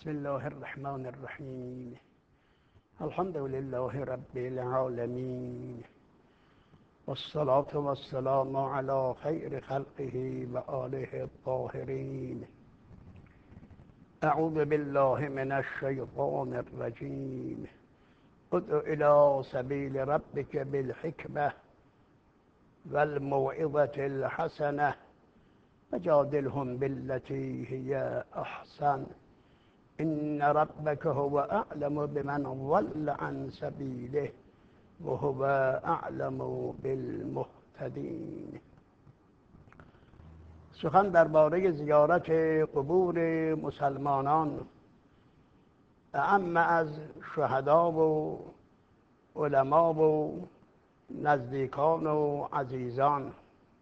بسم الله الرحمن الرحیم. الحمد لله رب العالمین والصلاة والسلام على خیر خلقه و آله الطاهرین. اعوذ بالله من الشیطان الرجیم. ادع الى سبیل ربک بالحکمة والموعظة الحسنة وجادلهم بالتي هي احسن إن ربك هو أعلم بمن ضل عن سبيله وهو أعلم بالمهتدين. سخن درباره زیارت قبور مسلمانان، اعم از شهدا و علما و نزدیکان و عزیزان.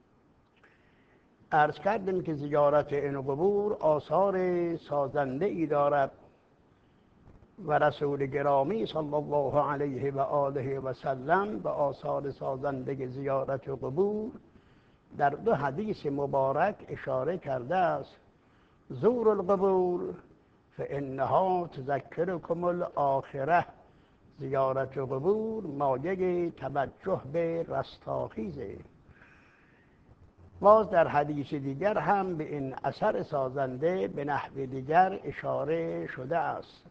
عرض کردیم که زیارت این قبور آثار سازنده ای دارد و رسول گرامی صلی الله علیه و آله و سلم به آثار سازنده زیارت قبور در دو حدیث مبارک اشاره کرده است. زور القبور فانها تذکرکم الاخره. زیارت قبور مایه توجه به رستاخیزه. باز در حدیث دیگر هم به این اثر سازنده به نحو دیگر اشاره شده است.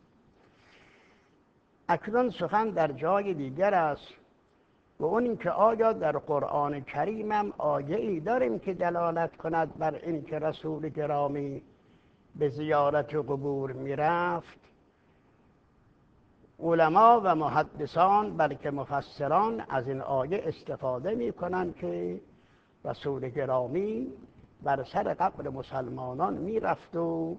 اکنون سخن در جای دیگر است و اون این که آیا در قرآن کریم هم آیه ای داریم که دلالت کند بر این که رسول گرامی به زیارت قبور میرفت؟ علما و محدثان بلکه مفسران از این آیه استفاده میکنند که رسول گرامی بر سر قبر مسلمانان میرفت و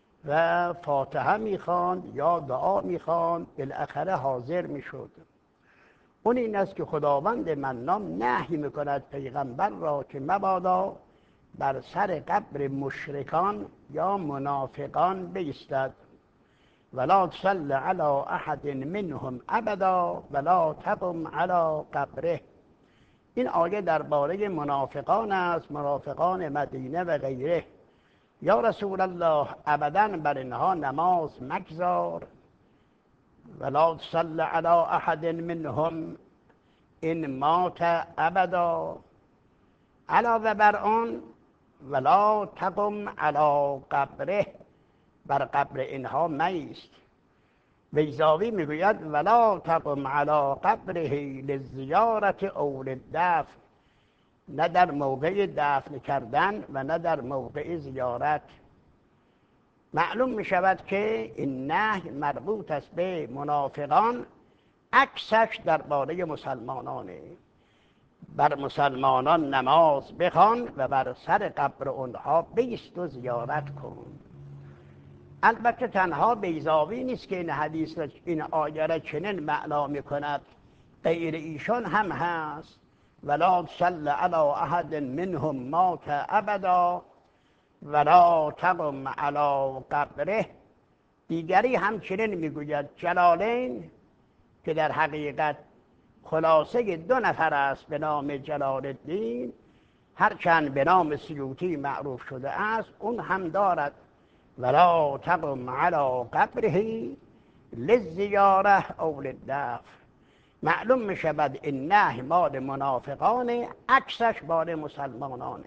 فاتحه میخواند یا دعا میخواند، بالاخره حاضر میشد. اون این است که خداوند منان نهی میکند پیغمبر را که مبادا بر سر قبر مشرکان یا منافقان بایستد. ولا تصل علی احد منهم ابدا ولا تقم علی قبره. این آیه درباره منافقان است، منافقان مدینه و غیره. یا رسول الله ابدا بر اینها نماز مگذار. ولا تصل علی احد منهم ان مات ابدا. علاوه بر آن ولا تقم علی قبره، بر قبر اینها مایست. بیضاوی میگوید ولا تقم علی قبره للزیارة او للدفن. نه در موقع دفن کردن و نه در موقع زیارت. معلوم میشود که این نهی مربوط است به منافقان، عکسش درباره مسلمانانه. بر مسلمانان نماز بخوان و بر سر قبر اونها بایست و زیارت کن. البته تنها بیضاوی نیست که این حدیث این آیه را چنین معنا میکند، غیر ایشان هم هست. ولا تصل علی احد منهم مات ابدا ولا تقم علی قبره. دیگری هم چنین میگوید. جلالین که در حقیقت خلاصه دو نفر است به نام جلال الدین، هرچند به نام سیوطی معروف شده است، اون هم دارد ولا تقم علی قبره للزیاره او للدفن. معلوم می شود این نهی مال منافقانه، عکسش مال مسلمانانه.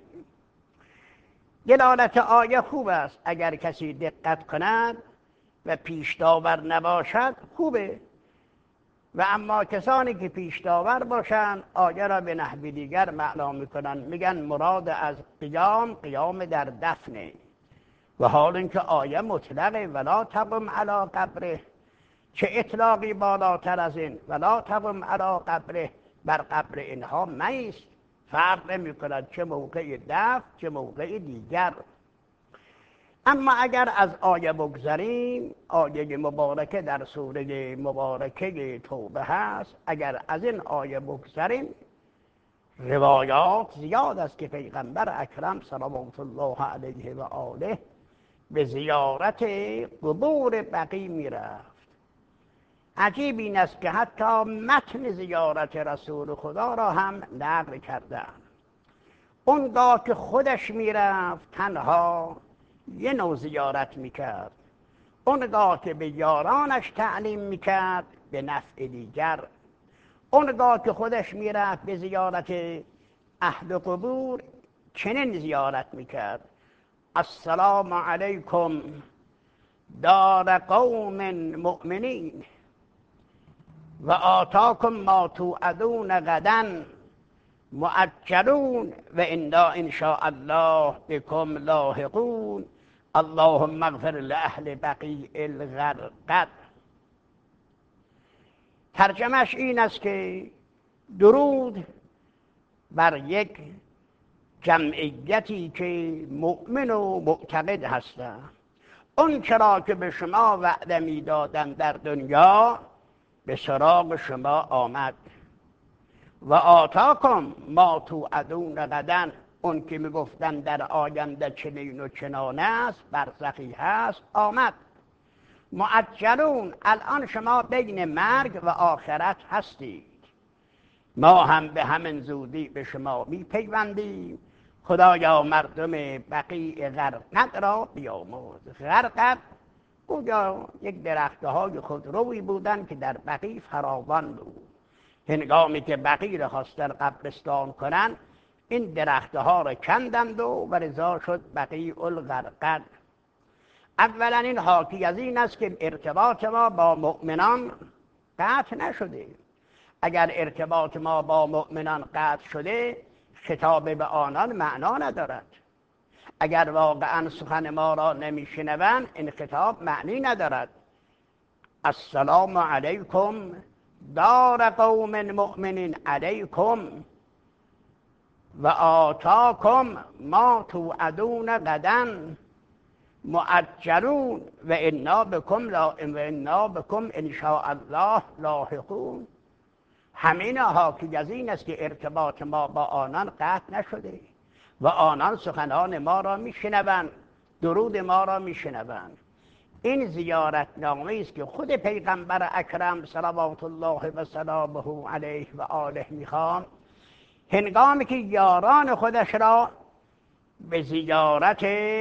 دلالت آیه خوب است، اگر کسی دقت کند و پیش داور نباشد خوبه، و اما کسانی که پیش داور باشند آیه را به نحو دیگر معنا میکنن. میگن مراد از قیام در دفنه، و حال اینکه آیه مطلقه ولا تقم علی قبره. چه اطلاقی بالاتر از این؟ ولا تقم علی قبره، بر قبر اینها مایست. فرق نمی کند چه موقع دفن چه موقع دیگر. اما اگر از آیه بگذریم، آیه مبارکه در سوره مبارکه توبه هست، اگر از این آیه بگذریم روایات زیاد است که پیغمبر اکرم صلوات الله علیه و آله به زیارت قبور بقیع میرفت. عجیب این است که حتی متن زیارت رسول خدا را هم نقل کردن. اونگاه که خودش میرفت تنها یه نوع زیارت میکرد، اونگاه که به یارانش تعلیم میکرد به نفع دیگر، اونگاه که خودش میرفت به زیارت اهل قبور چنین زیارت میکرد: السلام علیکم دار قوم مؤمنین و آتاکم ما توعدون غدا مؤجلون و انا ان شاء الله بكم لاحقون اللهم اغفر لاهل بقیع الغرقد. ترجمهش این است که درود بر یک جمعیتی که مؤمن و معتقد هستند، اون چرا که به شما وعده میدادن در دنیا به سراغ شما آمد. و آتاکم ما توعدون غدا، اون که میگفتن در آینده چنین و چنان است، برزخی هست، آمد. مؤجلون، الان شما بین مرگ و آخرت هستید، ما هم به همین زودی به شما میپیوندیم. خدایا مردم بقیع غرقد را بیامرز. غرقد گویا یک درختهای خودروی بودند که در بقیع فراوان بود. هنگامی که بقیع را خواستن قبرستان کنند، این درختها را کندند و رضا شد بقیع الغرقد. اولا این حاکی از این است که ارتباط ما با مؤمنان قطع نشده. اگر ارتباط ما با مؤمنان قطع شده، خطاب به آنان معنا ندارد. اگر واقعا سخن ما را نمیشنوند، این خطاب معنی ندارد. السلام علیکم دار قوم مؤمنین علیکم و آتاکم ما توعدون غدا مؤجلون و انا بكم ان شاء الله لاحقون. همین حاکی از این است که ارتباط ما با آنان قطع نشده و آنان سخنان ما را میشنوند، درود ما را میشنوند. این زیارت نامه است که خود پیغمبر اکرم صلوات الله و سلامه علیه و آله میخوان هنگامی که یاران خودش را به زیارت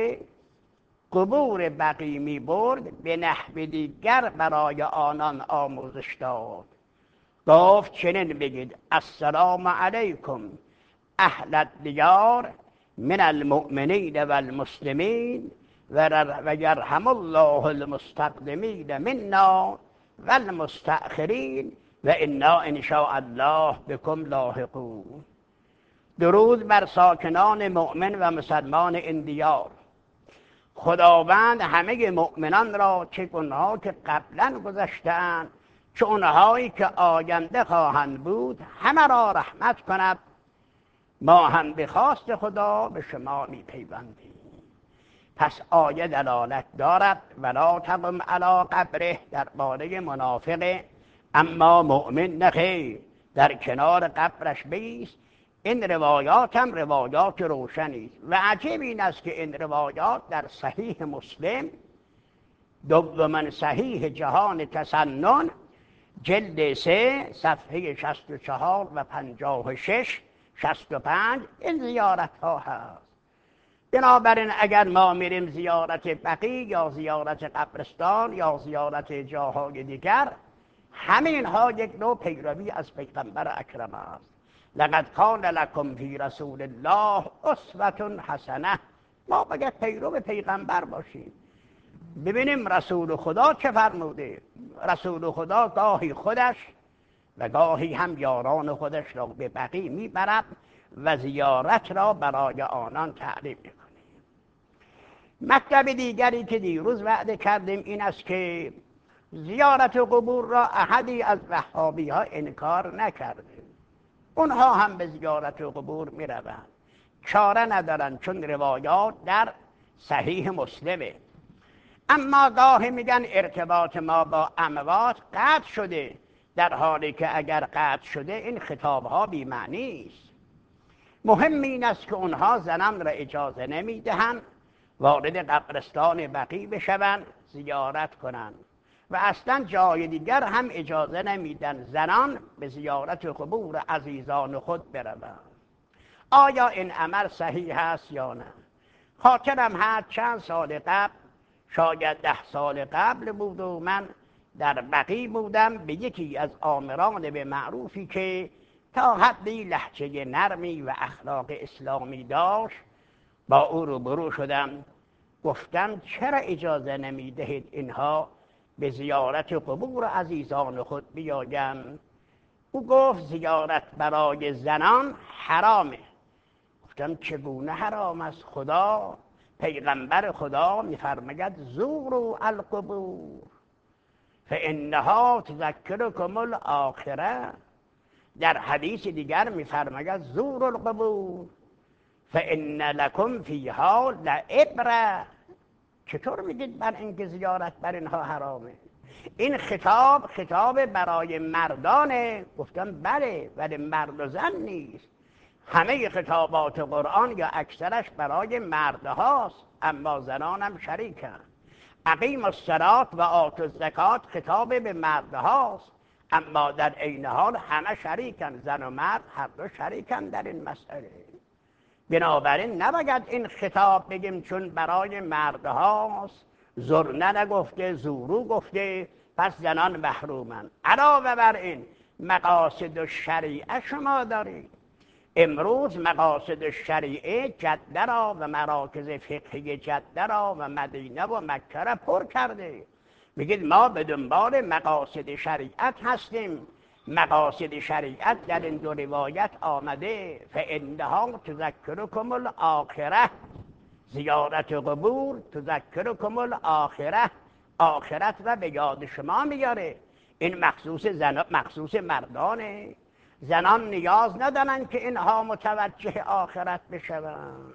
قبور بقیع می برد، به نحو دیگر برای آنان آموزش داد. گفت چنین بگید: السلام علیکم اهل الدیار من المؤمنین و المسلمین و یرحم الله المستقدمین منا و المستأخرین و انا ان شاء الله بكم لاحقون. درود بر ساکنان مؤمن و مسلمان این دیار. خداوند همه مؤمنان را، چه اونها که قبلا گذشته‌اند چه اونهایی که آینده خواهند بود، همه را رحمت کند. ما هم به خواست خدا به شما میپیوندیم. پس آیه دلالت دارد ولا تقم علی قبره درباره منافق، اما مؤمن نخیر، در کنار قبرش بیست. این روایات هم روایات روشنی است و عجیب این است که این روایات در صحیح مسلم، دومین صحیح جهان تسنن، جلد 3 صفحه 64 و 56 65 این زیارت ها هست. بنابراین اگر ما میریم زیارت بقیع یا زیارت قبرستان یا زیارت جاهای دیگر، همین ها یک نوع پیروی از پیغمبر اکرم است. لقد کان لکم فی رسول الله اسوة حسنه. ما باید پیرو پیغمبر باشیم. ببینیم رسول خدا چه فرموده. رسول خدا گاهی خودش و گاهی هم یاران خودش را به بقیع میبرد و زیارت را برای آنان تعلیم میکنه. مطلب دیگری که دیروز وعده کردیم این است که زیارت قبور را احدی از وهابی ها انکار نکرده. اونها هم به زیارت قبور میروند، چاره ندارن، چون روایات در صحیح مسلمه. اما گاهی میگن ارتباط ما با اموات قطع شده، در حالی که اگر قطع شده این خطابها بی معنی است. مهم این است که اونها زنان را اجازه نمیدهند وارد قبرستان بقیع بشوند، زیارت کنند و اصلا جای دیگر هم اجازه نمیدن زنان به زیارت قبور عزیزان خود بروند. آیا این عمل صحیح است یا نه؟ خاطرم هست چند سال قبل شاید 10 سال قبل بود و من در بقیع بودم، به یکی از آمران به معروفی که تا حدی لهجه نرمی و اخلاق اسلامی داشت با او روبرو شدم. گفتم چرا اجازه نمیدهید اینها به زیارت قبور عزیزان خود بیایم؟ او گفت زیارت برای زنان حرامه. گفتم چگونه حرام است؟ خدا، پیغمبر خدا میفرماید زوروا القبور فانها تذکرکم الاخره. در حدیث دیگر میفرماید زوروا القبور فان لکم فیها لعبره. چطور میگید بر اینکه زیارت بر اینها حرامه؟ این خطاب برای مردانه. گفتم بله، ولی مرد و زن نیست. همه خطابات قرآن یا اکثرش برای مردهاست، اما زنان هم شریکن. اقیم الصلاة و آتوا الزکات خطاب به مردهاست، اما در عین حال همه شریکن. زن و مرد هر دو شریکن در این مسئله. بنابراین نباید این خطاب بگیم چون برای مردهاست زرنه نگفته، زورو گفته، پس زنان محرومن. علاوه بر این مقاصد الشریعه شما دارید. امروز مقاصد الشریعه جده را و مراکز فقهی جده را و مدینه و مکه را پر کرده. میگید ما به دنبال مقاصد شریعت هستیم. مقاصد شریعت در این دو روایت آمده فانها تذکرکم الاخره. زیارت قبور تذکرکم الاخره، آخرت را به یاد شما میاره. این مخصوص مردانه. زنان نیاز ندارن که اینها متوجه آخرت بشون.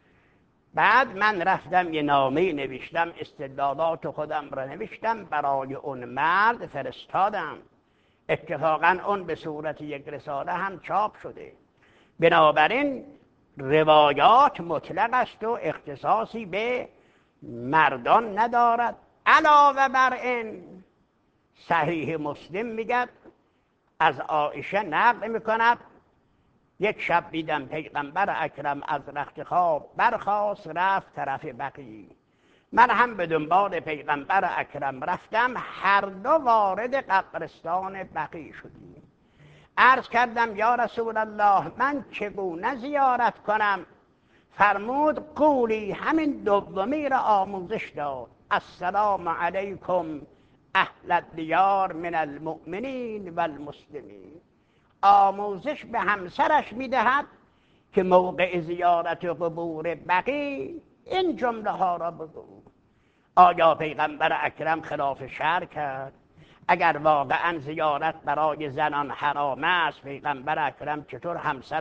بعد من رفتم یه نامه نوشتم، استدلالات خودم را نوشتم، برای اون مرد فرستادم. اتفاقا اون به صورت یک رساله هم چاپ شده. بنابراین روایات مطلق است و اختصاصی به مردان ندارد. علاوه بر این صحیح مسلم میگه، از عایشه نقل میکند، یک شب دیدم پیغمبر اکرم از رخت خواب برخاست رفت طرف بقیع. من هم به دنبال پیغمبر اکرم رفتم، هر دو وارد قبرستان بقیع شدیم. عرض کردم یا رسول الله من چگونه زیارت کنم؟ فرمود قولی، همین دومی را آموزش داد، السلام علیکم اهل الدیار من المؤمنین و المسلمین. آموزش به همسرش میدهد که موقع زیارت قبور بقیع این جمله ها را بگو. آیا پیغمبر اکرم خلاف شرع کرد؟ اگر واقعا زیارت برای زنان حرام است، پیغمبر اکرم چطور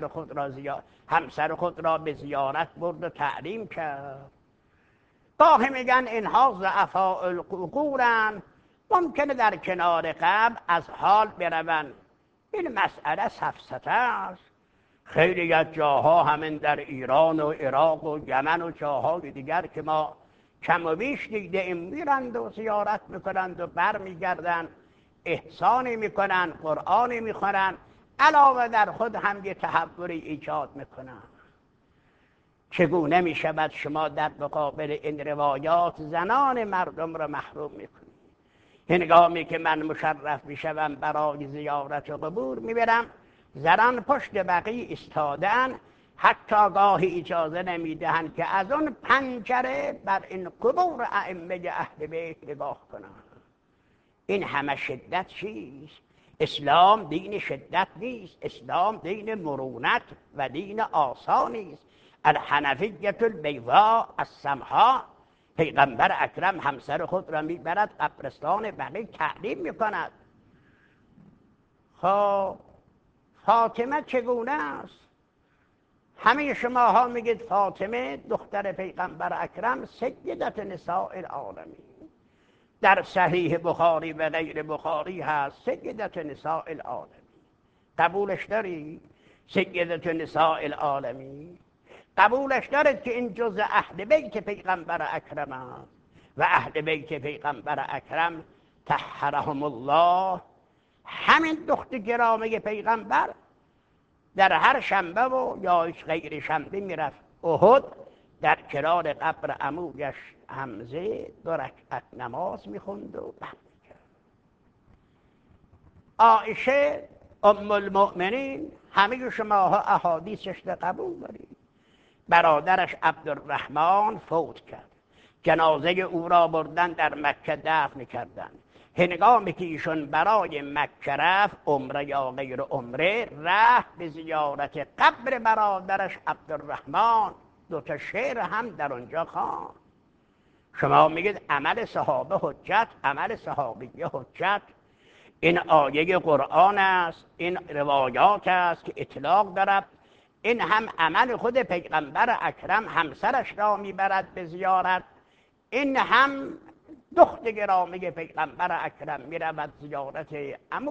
همسر خود را به زیارت برد و تعلیم کرد؟ گاهی میگن اینها ضعفاء العقولن، ممکنه در کنار قبر از حال بروند. این مسئله سفسطه است. خیلی از جاها همین در ایران و عراق و یمن و جاهای دیگر که ما کم و بیش دیده ایم، میرند و زیارت میکنند و بر میگردند، احسانی میکنند، قرآنی میخونند، علاوه در خود هم یه تحوری ایجاد میکنند. چگونه میشود شما در مقابل این روایات زنان مردم را محروم میکنید؟ هنگامی که من مشرف میشوم برای زیارت و قبور میبرم، زنان پشت بقیع ایستادن، حتی گاهی اجازه نمیدهند که از اون پنجره بر این قبور ائمه اهل بیت نگاه کنند. این همه شدت چیست؟ اسلام دین شدت نیست، اسلام دین مرونت و دین آسانی است. الحنفیة البیضاء السمحاء. پیغمبر اکرم همسر خود را میبرد قبرستان بقیع تعلیم میکند. خب فاطمه چگونه است؟ همه شما ها میگید فاطمه دختر پیغمبر اکرم سیدت نساء العالمین. در صحیح بخاری و غیر بخاری هست سیدت نساء العالمین. قبولش داری؟ سیدت نساء العالمین قبولش دارد که این جزء اهل بیت پیغمبر اکرم است و اهل بیت پیغمبر اکرم طهرهم الله. همین دختر گرامی پیغمبر در هر شنبه و یا غیر شنبه میرفت احد، در کنار قبر عمویش حمزه 2 رکعت نماز میخوند و بعد میکرد. عایشه ام المؤمنین همه شماها احادیثش رو قبول دارید. برادرش عبدالرحمن فوت کرد، جنازه او را بردن در مکه دفن کردند. هنگامی که ایشون برای مکه رفت، عمره یا غیر عمره، رفت به زیارت قبر برادرش عبدالرحمن، 2 تا شعر هم در اونجا خواند. شما میگید عمل صحابه حجت، عمل صحابیه حجت. این آیه قرآن است، این روایات است که اطلاق دارد. این هم عمل خود پیغمبر اکرم همسرش را میبرد به زیارت، این هم دختر گرامی پیغمبر اکرم میرود زیارت عمو